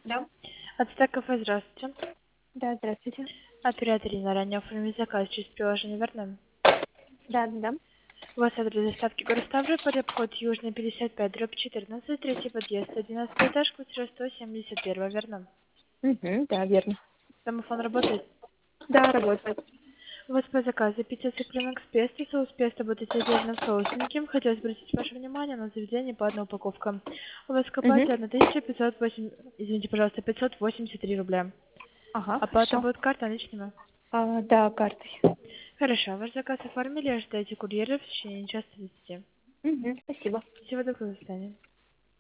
Да. Отстак кафе, здравствуйте. Да, здравствуйте. Оператор Ирина, ранее оформить заказ через приложение верно? Да. У вас адрес доставки город Ставрополь, переобход Южный 55, дробь 14, третий подъезд, 11 этаж, квартира 171, верно? Угу, да, верно. Домофон работает? Да, работает. У вас по заказу пицца цыпленок с песто, соус песто будет отдельно соусненьким. Хотелось обратить ваше внимание на заведение по одной упаковка. У вас Угу. копате 1508, извините, пожалуйста, 583 рубля. Ага, Оплата хорошо. будет картой наличными? Да, картой. Хорошо, ваш заказ оформили, ожидайте курьера в течение часа 30. Угу, спасибо. Всего доброго, до свидания.